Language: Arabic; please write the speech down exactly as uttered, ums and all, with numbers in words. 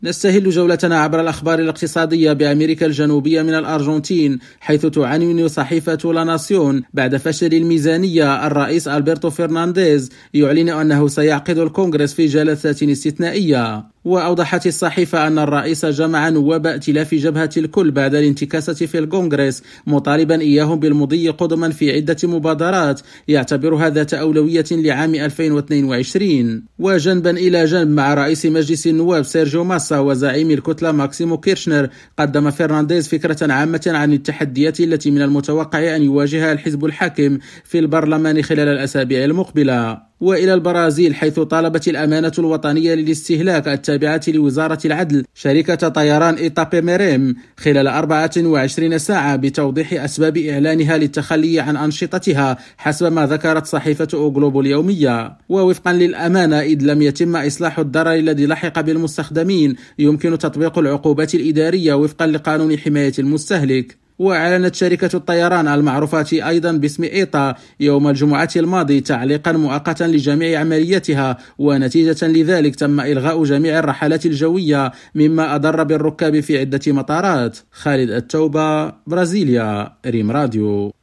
نستهل جولتنا عبر الأخبار الاقتصادية بأمريكا الجنوبية من الأرجنتين، حيث تعاني صحيفة لا ناسيون بعد فشل الميزانية. الرئيس ألبرتو فرنانديز يعلن أنه سيعقد الكونغرس في جلسة استثنائية. وأوضحت الصحيفة أن الرئيس جمع نواب ائتلاف جبهة الكل بعد الانتكاسة في الكونغرس، مطالبا إياهم بالمضي قدما في عدة مبادرات يعتبرها ذات أولوية لعام ألفين واثنين وعشرين. وجنبا إلى جنب مع رئيس مجلس النواب سيرجيو ماسا وزعيم الكتلة ماكسيمو كيرشنر، قدم فرنانديز فكرة عامة عن التحديات التي من المتوقع أن يواجهها الحزب الحاكم في البرلمان خلال الأسابيع المقبلة. وإلى البرازيل، حيث طالبت الأمانة الوطنية للاستهلاك التابعة لوزارة العدل شركة طيران إيطابيميريم خلال أربعة وعشرين ساعة بتوضيح أسباب إعلانها للتخلي عن أنشطتها، حسب ما ذكرت صحيفة أوغلوبو اليومية. ووفقا للأمانة، إذ لم يتم إصلاح الضرر الذي لحق بالمستخدمين، يمكن تطبيق العقوبات الإدارية وفقا لقانون حماية المستهلك. وأعلنت شركة الطيران المعروفة أيضا باسم إيطا يوم الجمعة الماضي تعليقا مؤقتا لجميع عملياتها، ونتيجة لذلك تم إلغاء جميع الرحلات الجوية، مما أضر بالركاب في عدة مطارات. خالد التوبة، برازيليا، ريم راديو.